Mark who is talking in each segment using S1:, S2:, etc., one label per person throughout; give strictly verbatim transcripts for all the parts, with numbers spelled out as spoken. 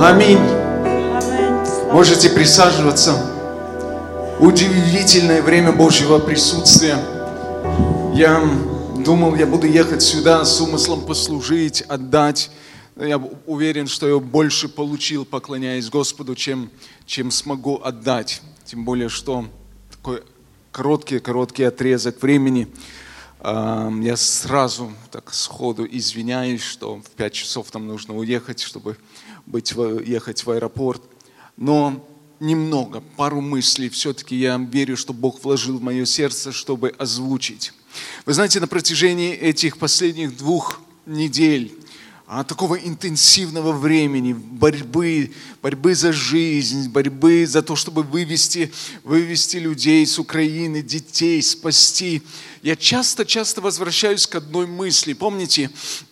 S1: Аминь. Можете присаживаться. Удивительное время Божьего присутствия. Я думал, я буду ехать сюда с умыслом послужить, отдать. Я уверен, что я больше получил, поклоняясь Господу, чем, чем смогу отдать. Тем более, что такой короткий-короткий отрезок времени. Я сразу так сходу извиняюсь, что в пять часов там нужно уехать, чтобы быть, ехать в аэропорт. Но немного, пару мыслей все-таки я верю, что Бог вложил в мое сердце, чтобы озвучить. Вы знаете, на протяжении этих последних двух недель, а такого интенсивного времени, борьбы, борьбы за жизнь, борьбы за то, чтобы вывести, вывести людей с Украины, детей, спасти. Я часто-часто возвращаюсь к одной мысли. Помните,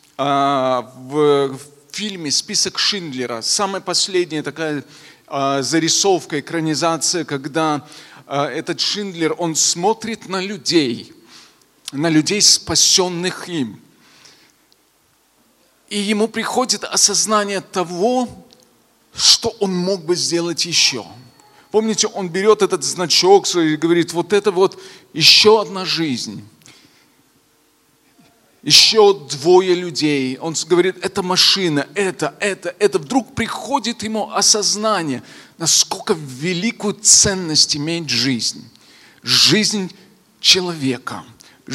S1: в фильме «Список Шиндлера» самая последняя такая зарисовка, экранизация, когда этот Шиндлер, он смотрит на людей, на людей, спасенных им. И ему приходит осознание того, что он мог бы сделать еще. Помните, он берет этот значок свой и говорит, вот это вот еще одна жизнь. Еще двое людей. Он говорит, это машина, это, это, это. Вдруг приходит ему осознание, насколько великую ценность имеет жизнь. Жизнь человека.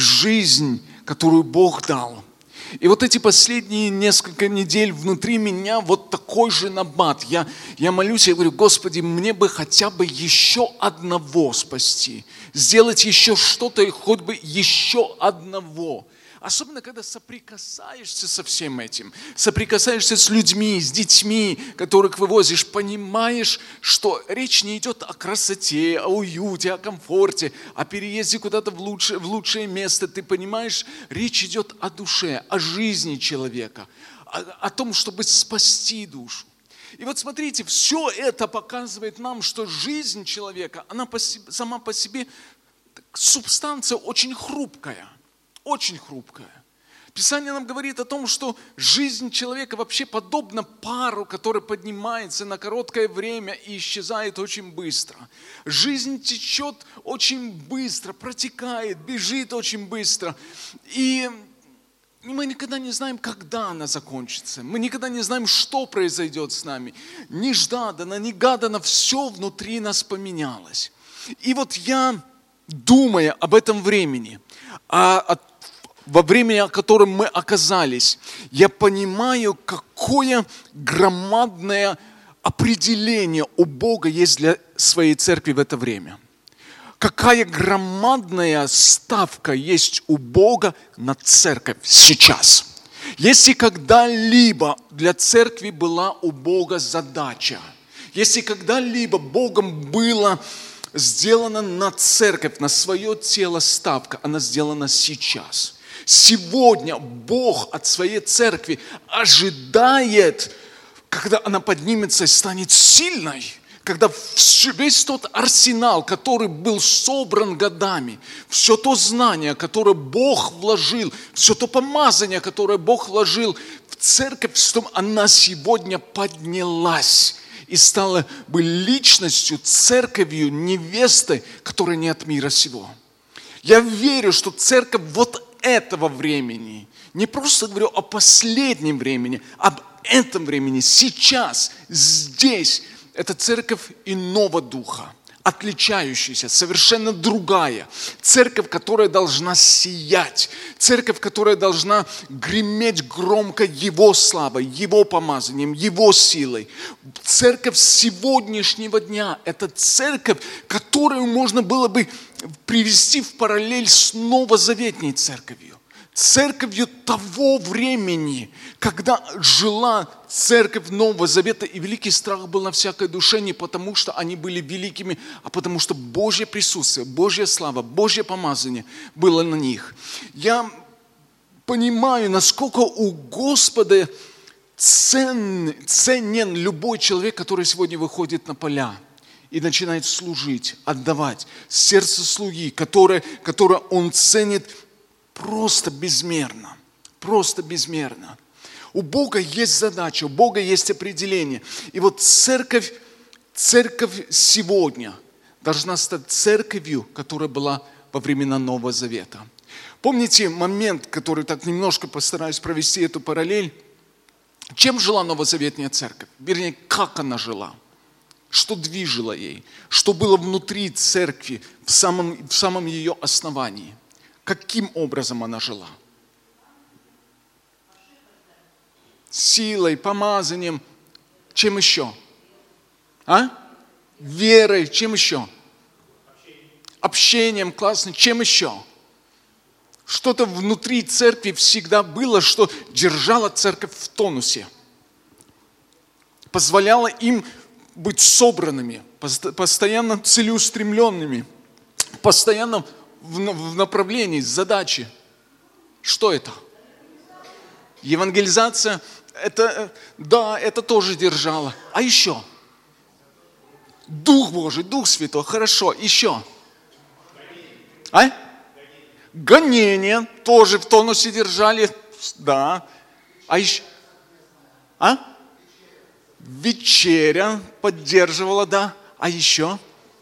S1: Жизнь, которую Бог дал. И вот эти последние несколько недель внутри меня вот такой же набат. Я, я молюсь, я говорю, Господи, мне бы хотя бы еще одного спасти. Сделать еще что-то, хоть бы еще одного. Особенно, когда соприкасаешься со всем этим, соприкасаешься с людьми, с детьми, которых вывозишь, понимаешь, что речь не идет о красоте, о уюте, о комфорте, о переезде куда-то в лучшее, в лучшее место. Ты понимаешь, речь идет о душе, о жизни человека, о, о том, чтобы спасти душу. И вот смотрите, все это показывает нам, что жизнь человека, она по себе, сама по себе субстанция очень хрупкая. Очень хрупкая. Писание нам говорит о том, что жизнь человека вообще подобна пару, который поднимается на короткое время и исчезает очень быстро. Жизнь течет очень быстро, протекает, бежит очень быстро. И мы никогда не знаем, когда она закончится. Мы никогда не знаем, что произойдет с нами. Нежданно, негаданно все внутри нас поменялось. И вот я, думая об этом времени, о, о во времени, о котором мы оказались, я понимаю, какое громадное определение у Бога есть для своей церкви в это время. Какая громадная ставка есть у Бога на церковь сейчас. Если когда-либо для церкви была у Бога задача, если когда-либо Богом было сделано на церковь, на свое тело ставка, она сделана сейчас. Сегодня Бог от своей церкви ожидает, когда она поднимется и станет сильной, когда весь тот арсенал, который был собран годами, все то знание, которое Бог вложил, все то помазание, которое Бог вложил в церковь, чтобы она сегодня поднялась и стала бы личностью, церковью, невестой, которая не от мира сего. Я верю, что церковь вот этого времени, не просто говорю о последнем времени, об этом времени, сейчас, здесь, это церковь иного духа, отличающаяся, совершенно другая. Церковь, которая должна сиять, церковь, которая должна греметь громко Его славой, Его помазанием, Его силой. Церковь сегодняшнего дня – это церковь, которую можно было бы привести в параллель с новозаветней церковью. Церковью того времени, когда жила церковь Нового Завета, и великий страх был на всякой душе не потому, что они были великими, а потому что Божье присутствие, Божья слава, Божье помазание было на них. Я понимаю, насколько у Господа цен, ценен любой человек, который сегодня выходит на поля и начинает служить, отдавать. Сердце слуги, которое, которое он ценит просто безмерно. Просто безмерно. У Бога есть задача, у Бога есть определение. И вот церковь, церковь сегодня должна стать церковью, которая была во времена Нового Завета. Помните момент, который так немножко постараюсь провести эту параллель? Чем жила новозаветная церковь? Вернее, как она жила? Что движило ей? Что было внутри церкви, в самом, в самом ее основании? Каким образом она жила? Силой, помазанием. Чем еще? А? Верой. Чем еще? Общением. Классно. Чем еще? Что-то внутри церкви всегда было, что держало церковь в тонусе. Позволяло им быть собранными, постоянно целеустремленными, постоянно в направлении задачи. Что это? Евангелизация, это, да, это тоже держало. А еще? Дух Божий, Дух Святой, хорошо, еще? А? Гонения тоже в тонусе держали, да. А еще? А? Вечеря поддерживала, да. А еще?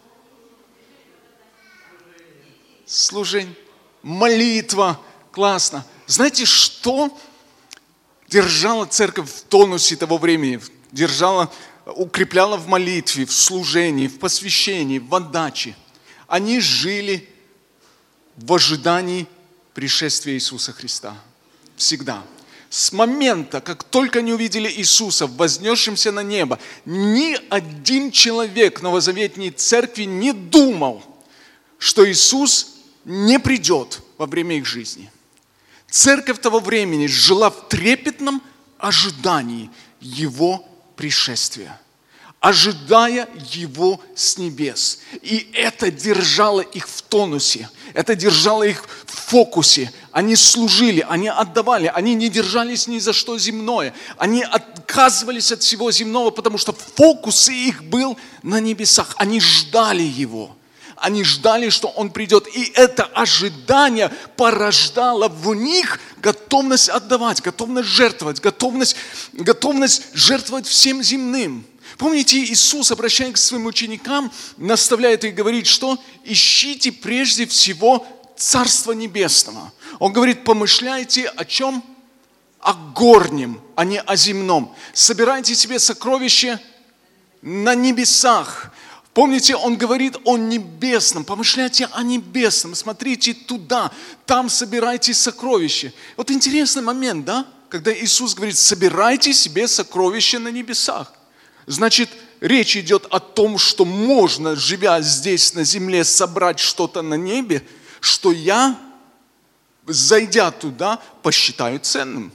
S1: Служение. Молитва. Классно. Знаете, что держала церковь в тонусе того времени? Держала, укрепляла в молитве, в служении, в посвящении, в отдаче. Они жили в ожидании пришествия Иисуса Христа. Всегда. С момента, как только они увидели Иисуса, вознесшимся на небо, ни один человек новозаветней церкви не думал, что Иисус не придет во время их жизни. Церковь того времени жила в трепетном ожидании Его пришествия, ожидая Его с небес. И это держало их в тонусе, это держало их в фокусе. Они служили, они отдавали, они не держались ни за что земное. Они отказывались от всего земного, потому что фокус их был на небесах. Они ждали Его. Они ждали, что Он придет. И это ожидание порождало в них готовность отдавать, готовность жертвовать, готовность, готовность жертвовать всем земным. Помните, Иисус, обращаясь к своим ученикам, наставляет их говорить, что ищите прежде всего Царство Небесного. Он говорит, помышляйте о чем? О горнем, а не о земном. Собирайте себе сокровища на небесах. Помните, Он говорит о небесном. Помышляйте о небесном. Смотрите туда. Там собирайте сокровища. Вот интересный момент, да? Когда Иисус говорит, собирайте себе сокровища на небесах. Значит, речь идет о том, что можно, живя здесь на земле, собрать что-то на небе, что я, зайдя туда, посчитаю ценным.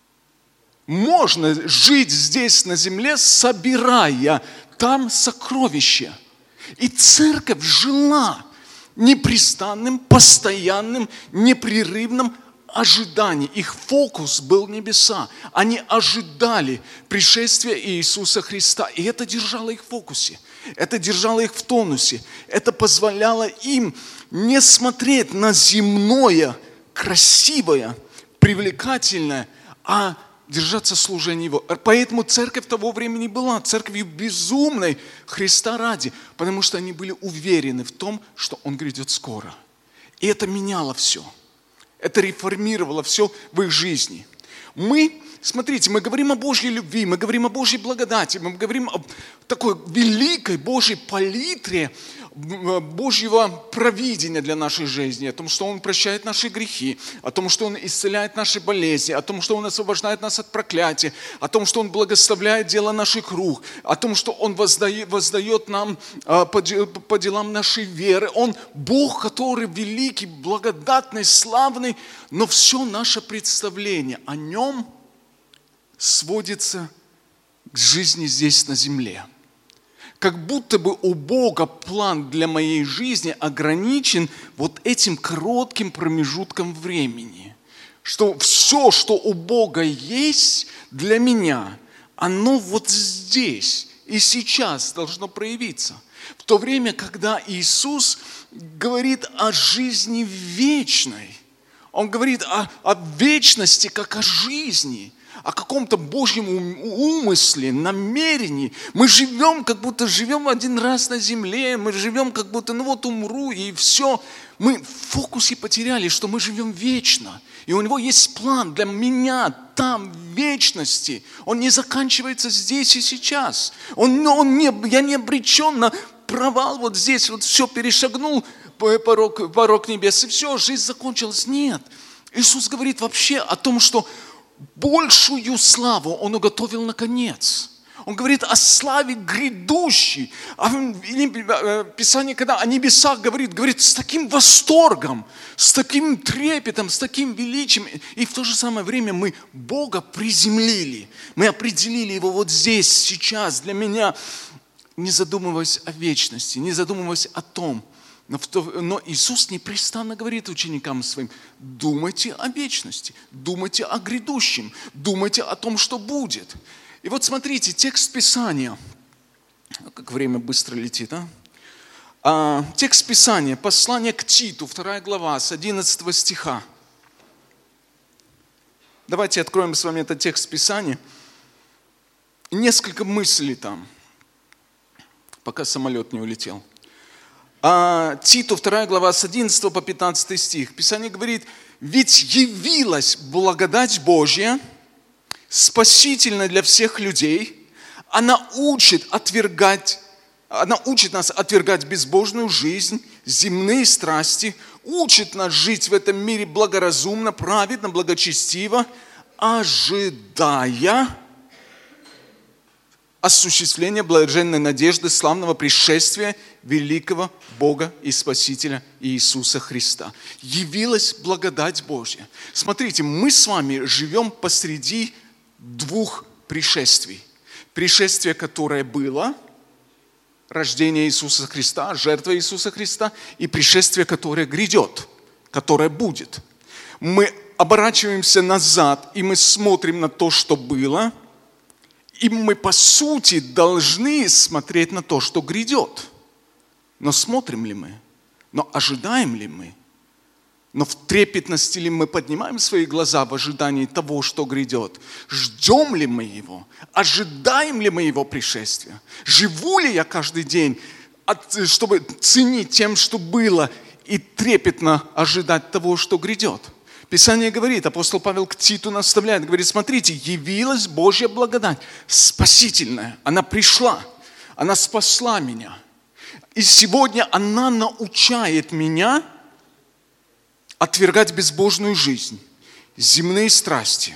S1: Можно жить здесь на земле, собирая там сокровища. И церковь жила непрестанным, постоянным, непрерывным ожидании. Их фокус был небеса. Они ожидали пришествия Иисуса Христа. И это держало их в фокусе. Это держало их в тонусе. Это позволяло им не смотреть на земное, красивое, привлекательное, а держаться служения Его. Поэтому церковь того времени была церковью безумной Христа ради, потому что они были уверены в том, что Он грядет скоро. И это меняло все. Это реформировало все в их жизни. Мы, смотрите, мы говорим о Божьей любви, мы говорим о Божьей благодати, мы говорим о такой великой Божьей палитре Божьего провидения для нашей жизни, о том, что Он прощает наши грехи, о том, что Он исцеляет наши болезни, о том, что Он освобождает нас от проклятия, о том, что Он благословляет дело наших рук, о том, что Он воздает, воздает нам по делам нашей веры. Он Бог, который великий, благодатный, славный, но все наше представление о Нем сводится к жизни здесь на земле. Как будто бы у Бога план для моей жизни ограничен вот этим коротким промежутком времени. Что все, что у Бога есть для меня, оно вот здесь и сейчас должно проявиться. В то время, когда Иисус говорит о жизни вечной, Он говорит о, о вечности как о жизни, о каком-то Божьем умысле, намерении. Мы живем, как будто живем один раз на земле, мы живем, как будто, ну вот умру, и все. Мы в фокусе потеряли, что мы живем вечно. И у него есть план для меня там, в вечности. Он не заканчивается здесь и сейчас. Он, он не, я не обречен на провал вот здесь, вот все, перешагнул порог, порог небес, и все, жизнь закончилась. Нет. Иисус говорит вообще о том, что большую славу Он уготовил на конец. Он говорит о славе грядущей. Писание, когда о небесах говорит, говорит с таким восторгом, с таким трепетом, с таким величием. И в то же самое время мы Бога приземлили. Мы определили Его вот здесь, сейчас, для меня, не задумываясь о вечности, не задумываясь о том. Но, в то, но Иисус непрестанно говорит ученикам своим: думайте о вечности, думайте о грядущем, думайте о том, что будет. И вот смотрите, текст Писания, как время быстро летит, а? А, текст Писания, послание к Титу, вторая глава, с одиннадцатого стиха. Давайте откроем с вами этот текст Писания. Несколько мыслей там, пока самолет не улетел. А, Титу, вторая глава, с одиннадцатого по пятнадцатый стих. Писание говорит: «Ведь явилась благодать Божья, спасительная для всех людей. Она учит отвергать, она учит нас отвергать безбожную жизнь, земные страсти, учит нас жить в этом мире благоразумно, праведно, благочестиво, ожидая осуществления блаженной надежды славного пришествия великого Бога и Спасителя Иисуса Христа». Явилась благодать Божья. Смотрите, мы с вами живем посреди двух пришествий. Пришествие, которое было, рождение Иисуса Христа, жертва Иисуса Христа, и пришествие, которое грядет, которое будет. Мы оборачиваемся назад, и мы смотрим на то, что было, и мы, по сути, должны смотреть на то, что грядет. Но смотрим ли мы? Но ожидаем ли мы? Но в трепетности ли мы поднимаем свои глаза в ожидании того, что грядет? Ждем ли мы Его? Ожидаем ли мы Его пришествия? Живу ли я каждый день, чтобы ценить тем, что было, и трепетно ожидать того, что грядет? Писание говорит, апостол Павел к Титу наставляет, говорит: смотрите, явилась Божья благодать, спасительная. Она пришла, она спасла меня. И сегодня она научает меня отвергать безбожную жизнь, земные страсти.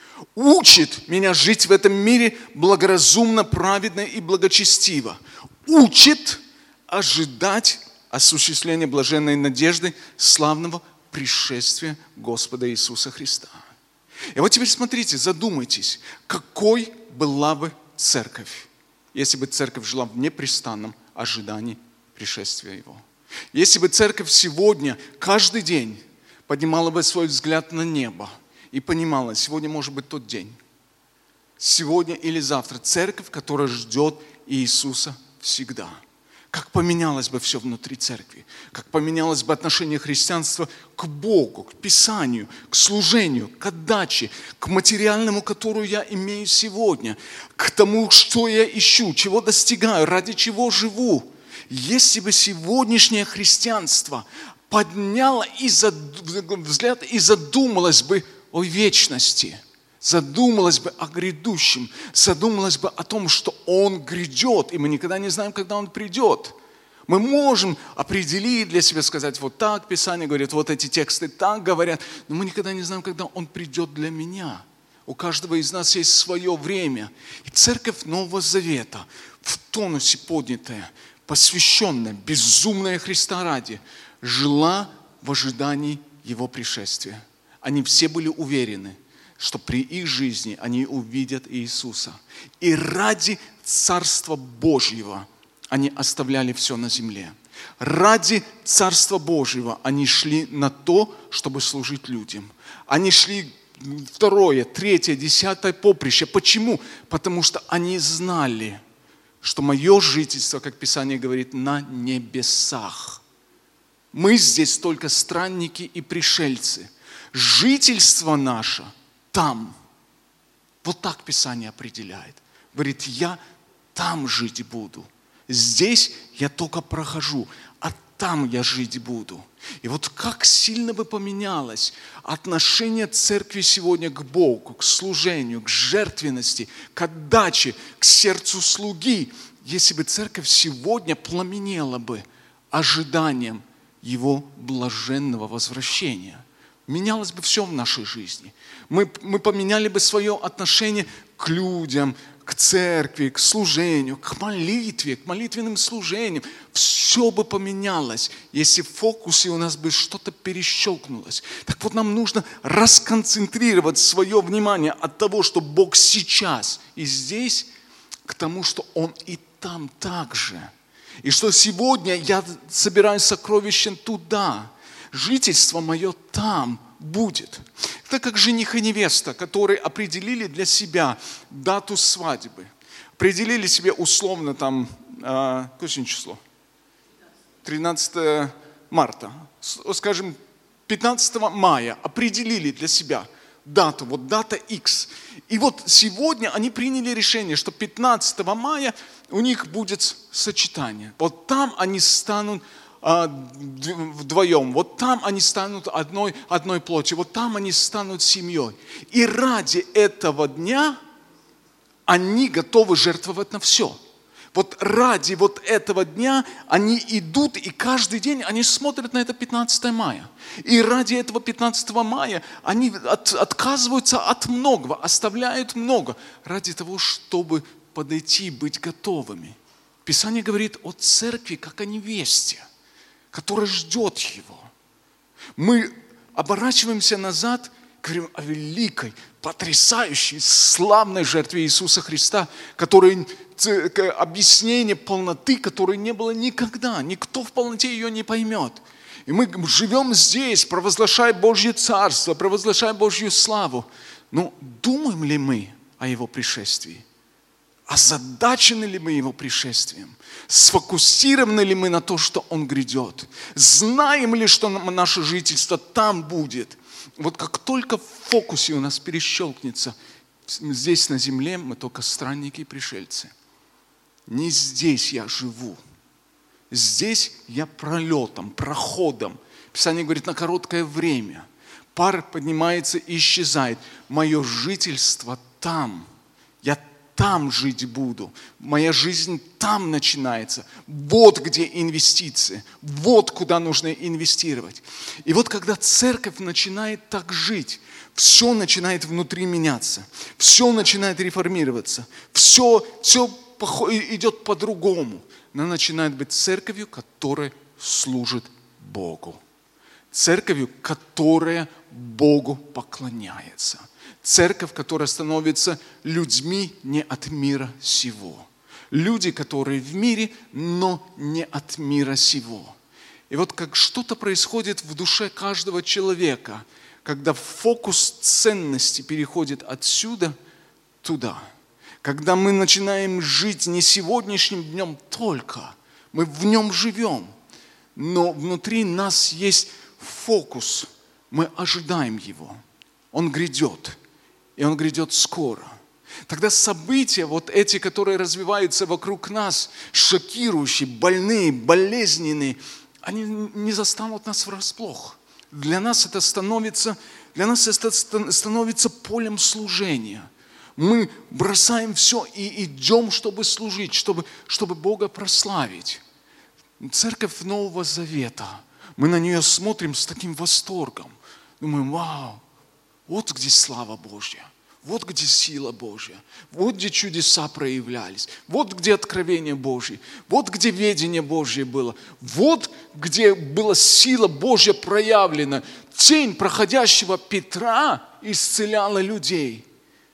S1: Учит меня жить в этом мире благоразумно, праведно и благочестиво. Учит ожидать осуществления блаженной надежды славного пришествия Господа Иисуса Христа. И вот теперь смотрите, задумайтесь, какой была бы церковь, если бы церковь жила в непрестанном ожидании пришествия Его. Если бы церковь сегодня, каждый день, поднимала бы свой взгляд на небо и понимала: сегодня может быть тот день, сегодня или завтра, церковь, которая ждет Иисуса всегда. Как поменялось бы все внутри церкви, как поменялось бы отношение христианства к Богу, к Писанию, к служению, к отдаче, к материальному, которую я имею сегодня, к тому, что я ищу, чего достигаю, ради чего живу. Если бы сегодняшнее христианство подняло и зад... взгляд и задумалось бы о вечности, задумалась бы о грядущем, задумалась бы о том, что Он грядет, и мы никогда не знаем, когда Он придет. Мы можем определить для себя, сказать: вот так Писание говорит, вот эти тексты так говорят, но мы никогда не знаем, когда Он придет для меня. У каждого из нас есть свое время. И церковь Нового Завета, в тонусе поднятая, посвященная, безумная Христа ради, жила в ожидании Его пришествия. Они все были уверены, что при их жизни они увидят Иисуса. И ради Царства Божьего они оставляли все на земле. Ради Царства Божьего они шли на то, чтобы служить людям. Они шли второе, третье, десятое поприще. Почему? Потому что они знали, что мое жительство, как Писание говорит, на небесах. Мы здесь только странники и пришельцы. Жительство наше там. Вот так Писание определяет. Говорит, я там жить буду. Здесь я только прохожу, а там я жить буду. И вот как сильно бы поменялось отношение церкви сегодня к Богу, к служению, к жертвенности, к отдаче, к сердцу слуги, если бы церковь сегодня пламенела бы ожиданием Его блаженного возвращения. Менялось бы все в нашей жизни. Мы, мы поменяли бы свое отношение к людям, к церкви, к служению, к молитве, к молитвенным служениям. Все бы поменялось, если в фокусе у нас бы что-то перещелкнулось. Так вот, нам нужно расконцентрировать свое внимание от того, что Бог сейчас и здесь, к тому, что Он и там также. И что сегодня я собираю сокровища туда, жительство мое там будет. Это как жених и невеста, которые определили для себя дату свадьбы. Определили себе условно там, э, какое сегодня число? тринадцатое марта. Скажем, пятнадцатого мая определили для себя дату, вот дата X. И вот сегодня они приняли решение, что пятнадцатого мая у них будет сочетание. Вот там они станут вдвоем, вот там они станут одной, одной плотью, вот там они станут семьей. И ради этого дня они готовы жертвовать на все. Вот ради вот этого дня они идут, и каждый день они смотрят на это пятнадцатое мая. И ради этого пятнадцатого мая они от, отказываются от многого, оставляют много, ради того, чтобы подойти, быть готовыми. Писание говорит о церкви, как о невесте, которая ждет Его. Мы оборачиваемся назад, говорим о великой, потрясающей, славной жертве Иисуса Христа, которой объяснение полноты, которой не было никогда. Никто в полноте ее не поймет. И мы живем здесь, провозглашая Божье Царство, провозглашая Божью славу. Но думаем ли мы о Его пришествии? Озадачены ли мы Его пришествием? Сфокусированы ли мы на то, что Он грядет? Знаем ли, что наше жительство там будет? Вот как только в фокусе у нас перещелкнется, здесь на земле мы только странники и пришельцы. Не здесь я живу. Здесь я пролетом, проходом. Писание говорит, на короткое время. Пар поднимается и исчезает. Мое жительство там. Я там жить буду. Моя жизнь там начинается. Вот где инвестиции. Вот куда нужно инвестировать. И вот когда церковь начинает так жить, все начинает внутри меняться. Все начинает реформироваться. Все, все идет по-другому. Она начинает быть церковью, которая служит Богу. Церковью, которая Богу поклоняется. Церковь, которая становится людьми не от мира сего. Люди, которые в мире, но не от мира сего. И вот как что-то происходит в душе каждого человека, когда фокус ценности переходит отсюда туда. Когда мы начинаем жить не сегодняшним днем только, мы в нем живем, но внутри нас есть фокус, мы ожидаем его, он грядет. И Он грядет скоро. Тогда события, вот эти, которые развиваются вокруг нас, шокирующие, больные, болезненные, они не застанут нас врасплох. Для нас это становится, для нас это становится полем служения. Мы бросаем все и идем, чтобы служить, чтобы, чтобы Бога прославить. Церковь Нового Завета, мы на нее смотрим с таким восторгом. Думаем, вау. Вот где слава Божья, вот где сила Божья, вот где чудеса проявлялись, вот где откровение Божье, вот где ведение Божье было, вот где была сила Божья проявлена. Тень проходящего Петра исцеляла людей.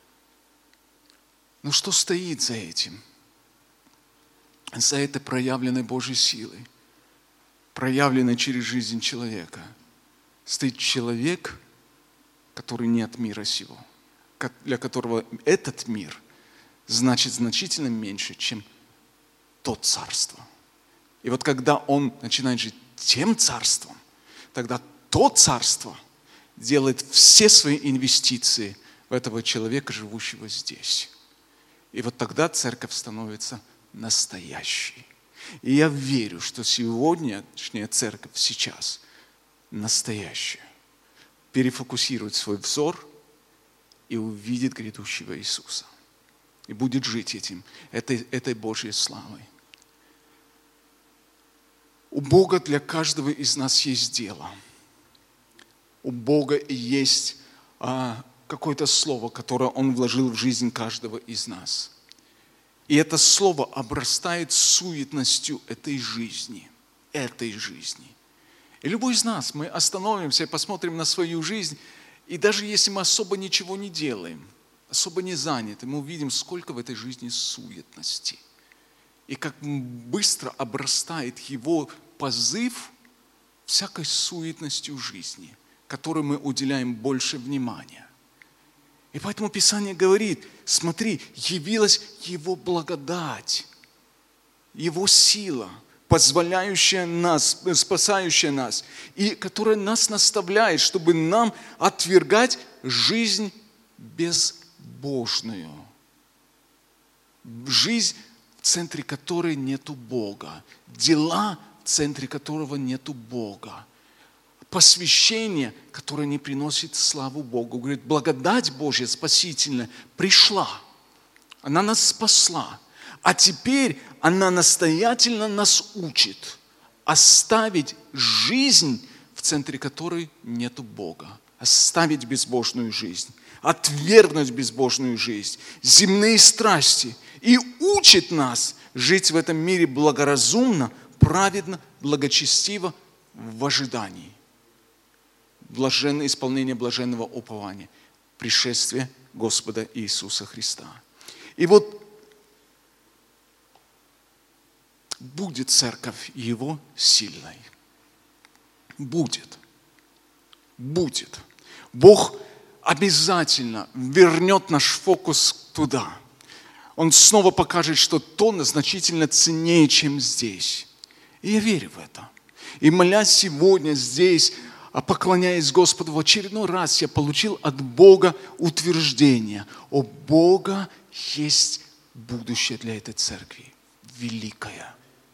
S1: Но что стоит за этим? За этой проявленной Божьей силой, проявленной через жизнь человека, стоит человек, который не от мира сего, для которого этот мир значит значительно меньше, чем то царство. И вот когда он начинает жить тем царством, тогда то царство делает все свои инвестиции в этого человека, живущего здесь. И вот тогда церковь становится настоящей. И я верю, что сегодняшняя церковь сейчас настоящая. Перефокусирует свой взор и увидит грядущего Иисуса. И будет жить этим, этой, этой Божьей славой. У Бога для каждого из нас есть дело. У Бога есть а, какое-то слово, которое Он вложил в жизнь каждого из нас. И это слово обрастает суетностью этой жизни. Этой жизни. И любой из нас, мы остановимся и посмотрим на свою жизнь, и даже если мы особо ничего не делаем, особо не заняты, мы увидим, сколько в этой жизни суетности. И как быстро обрастает его позыв всякой суетностью жизни, которой мы уделяем больше внимания. И поэтому Писание говорит, смотри, явилась Его благодать, Его сила, позволяющая нас, спасающая нас, и которая нас наставляет, чтобы нам отвергать жизнь безбожную. Жизнь, в центре которой нету Бога. Дела, в центре которого нету Бога. Посвящение, которое не приносит славу Богу. Говорит, благодать Божья спасительная пришла. Она нас спасла. А теперь она настоятельно нас учит оставить жизнь, в центре которой нету Бога. Оставить безбожную жизнь. Отвергнуть безбожную жизнь. Земные страсти. И учит нас жить в этом мире благоразумно, праведно, благочестиво, в ожидании. Блаженное исполнение блаженного упования. Пришествие Господа Иисуса Христа. И вот будет церковь Его сильной. Будет. Будет. Бог обязательно вернет наш фокус туда. Он снова покажет, что то значительно ценнее, чем здесь. И я верю в это. И молясь сегодня здесь, поклоняясь Господу, в очередной раз я получил от Бога утверждение. О, Бога есть будущее для этой церкви. Великое.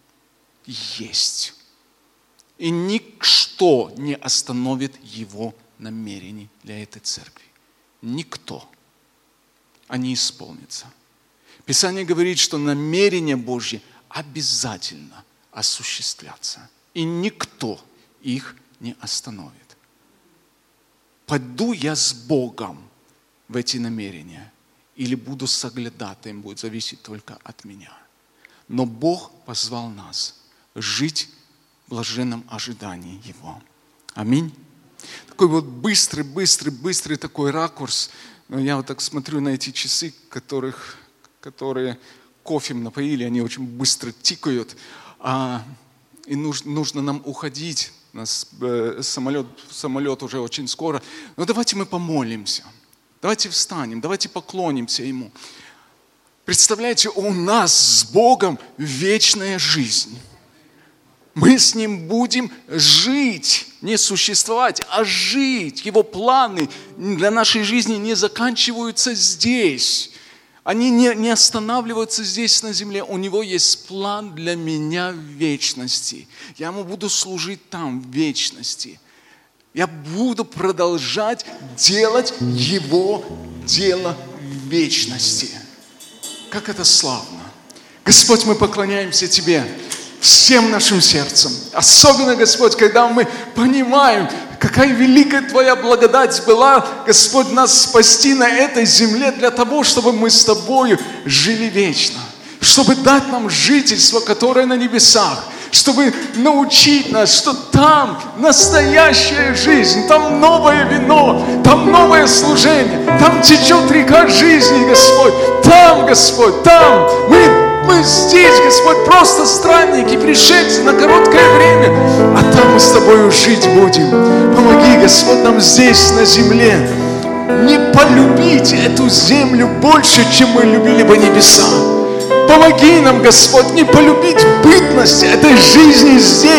S1: Есть. И ничто не остановит Его намерений для этой церкви. Никто. Они исполнятся. Писание говорит, что намерения Божьи обязательно осуществляться. И никто их не остановит. Пойду я с Богом в эти намерения или буду соглядатаем, будет зависеть только от меня. Но Бог позвал нас жить в блаженном ожидании Его. Аминь. Такой вот быстрый, быстрый, быстрый такой ракурс. Но я вот так смотрю на эти часы, которых, которые кофем напоили, они очень быстро тикают. А, и нужно, нужно нам уходить. У нас э, самолет, самолет уже очень скоро. Но давайте мы помолимся. Давайте встанем, давайте поклонимся Ему. Представляете, у нас с Богом вечная жизнь. Мы с Ним будем жить, не существовать, а жить. Его планы для нашей жизни не заканчиваются здесь. Они не, не останавливаются здесь на земле. У Него есть план для меня в вечности. Я Ему буду служить там в вечности. Я буду продолжать делать Его дело в вечности. Как это славно. Господь, мы поклоняемся Тебе всем нашим сердцем. Особенно, Господь, когда мы понимаем, какая великая Твоя благодать была, Господь, нас спасти на этой земле для того, чтобы мы с Тобою жили вечно. Чтобы дать нам жительство, которое на небесах. Чтобы научить нас, что там настоящая жизнь, там новое вино, там новое служение, там течет река жизни, Господь. Там, Господь, там мы... Мы здесь, Господь, просто странники, пришельцы на короткое время, а там мы с Тобою жить будем. Помоги, Господь, нам здесь, на земле, не полюбить эту землю больше, чем мы любили бы небеса. Помоги нам, Господь, не полюбить бытность этой жизни здесь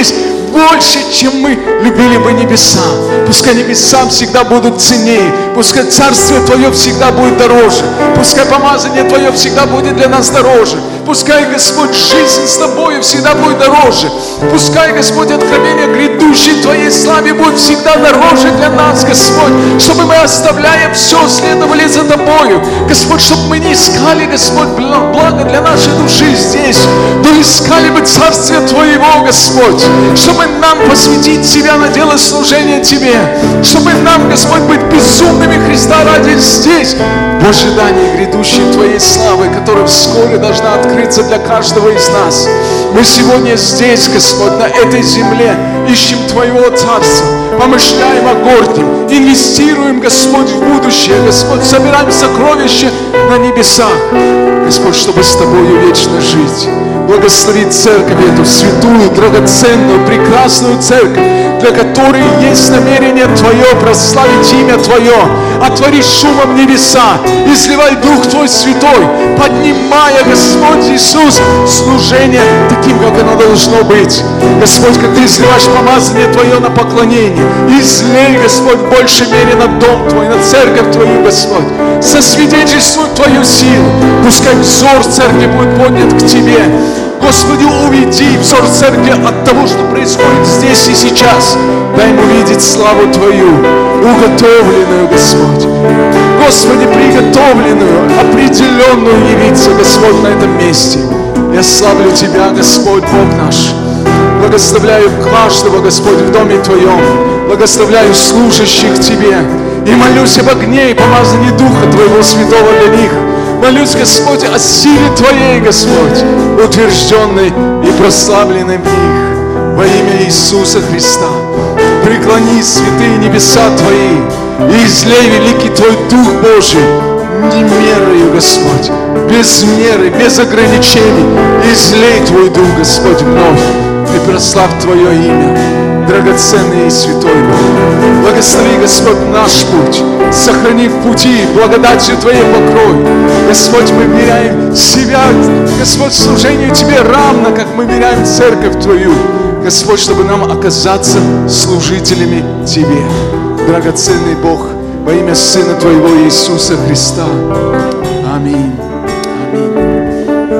S1: больше, чем мы любили бы небеса. Пускай небеса всегда будут ценнее. Пускай Царствие Твое всегда будет дороже. Пускай помазание Твое всегда будет для нас дороже. Пускай, Господь, жизнь с Тобою всегда будет дороже. Пускай, Господь, откровение грядущей Твоей славе будет всегда дороже для нас, Господь. Чтобы мы, оставляя все, следовали за Тобою. Господь, чтобы мы не искали, Господь, благо для нашей души здесь, но искали бы Царствие Твоего, Господь. Чтобы нам посвятить себя на дело служения Тебе. Чтобы нам, Господь, быть безумными Христа ради здесь, в ожидании грядущей Твоей славы, которая вскоре должна открыться для каждого из нас. Мы сегодня здесь, Господь, на этой земле ищем Твоего Царства, помышляем о горнем, инвестируем, Господь, в будущее, Господь, собираем сокровища на небесах, Господь, чтобы с Тобою вечно жить. Благослови церковь эту святую, драгоценную, прекрасную церковь, для которой есть намерение Твое прославить имя Твое. Отвори шумом небеса, изливай Дух Твой Святой, поднимая, Господь Иисус, служение таким, как оно должно быть. Господь, как Ты изливаешь помазание Твое на поклонение, излей, Господь, в большей мере на дом Твой, на церковь Твою, Господь. Сосвидетельствуй Твою силу. Пускай взор церкви будет поднят к Тебе. Господи, уведи взор церкви от того, что происходит здесь и сейчас. Дай ему видеть славу Твою, уготовленную, Господь. Господи, приготовленную, определенную явиться, Господь, на этом месте. Я славлю Тебя, Господь, Бог наш. Благословляю каждого, Господь, в доме Твоем. Благословляю служащих Тебе. И молюсь об огне и помазании Духа Твоего Святого для них. Молюсь, Господь, о силе Твоей, Господь, утвержденной и прославленной в них. Во имя Иисуса Христа. Преклони святые небеса Твои и излей великий Твой Дух Божий не мерою, Господь, без меры, без ограничений. Излей Твой Дух, Господь, вновь и прославь Твое имя, драгоценный и святой Бог. Благослови, Господь, наш путь. Сохрани в пути, благодатью Твоей покрой. Господь, мы веряем себя, Господь, служению Тебе равно, как мы веряем церковь Твою. Господь, чтобы нам оказаться служителями Тебе. Драгоценный Бог, во имя Сына Твоего Иисуса Христа. Аминь.